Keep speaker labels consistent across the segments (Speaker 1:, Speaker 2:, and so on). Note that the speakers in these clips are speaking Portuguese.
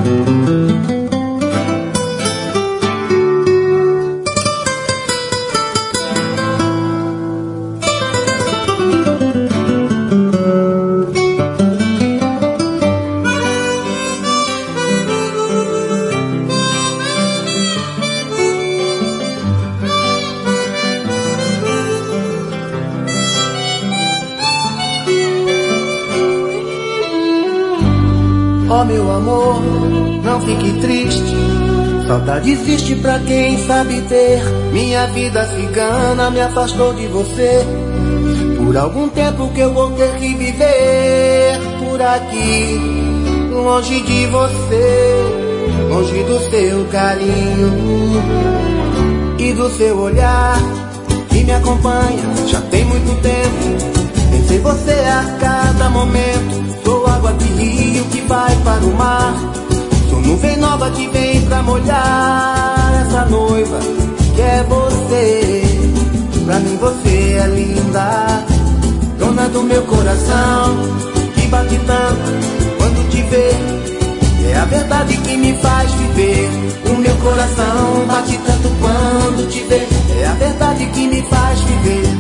Speaker 1: Oh meu amor, não fique triste. Saudade existe pra quem sabe ter. Minha vida cigana me afastou de você. Por algum tempo que eu vou ter que viver por aqui, longe de você, longe do seu carinho e do seu olhar que me acompanha já tem muito tempo. Penso em você a cada momento. Sou água de rio que vai para o mar. Sou nuvem nova que vem pra molhar essa noiva que é você. Pra mim você é linda, dona do meu coração, que bate tanto quando te vê. É a verdade que me faz viver. O meu coração bate tanto quando te vê. É a verdade que me faz viver.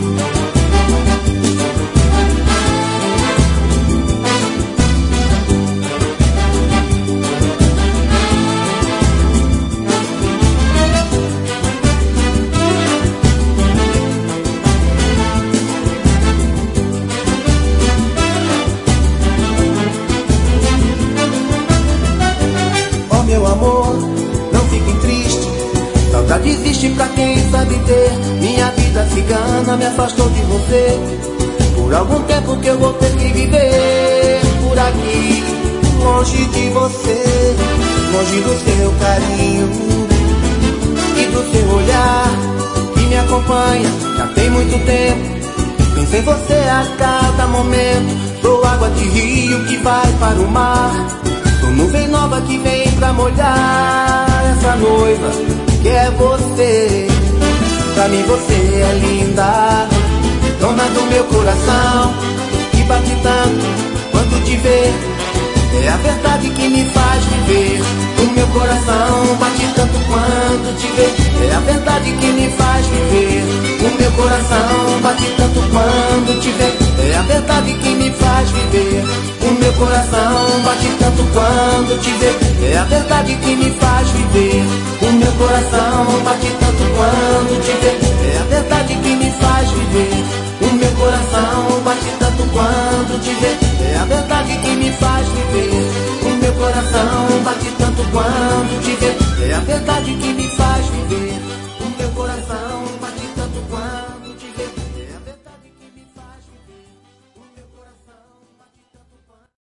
Speaker 1: Meu amor, não fique triste. Saudade existe pra quem sabe ter. Minha vida cigana me afastou de você. Por algum tempo que eu vou ter que viver por aqui, longe de você, longe do seu carinho e do seu olhar que me acompanha já tem muito tempo. Penso em você a cada momento. Sou água de rio que vai para o mar. Sou nuvem nova que vem pra molhar essa noiva que é você. Pra mim você é linda, dona do meu coração, que bate tanto quando te vê. É a verdade que me faz viver. O meu coração bate tanto quando te vê. É a verdade que me faz viver. O meu coração bate tanto quando te vê. É a verdade que me faz viver. O meu coração bate tanto quando te vê. É a verdade que me faz viver. O meu coração bate tanto quando te vê. É a verdade que me faz viver. O meu coração bate tanto quando te vê. É a verdade que me faz viver. O meu coração bate tanto quando te vê.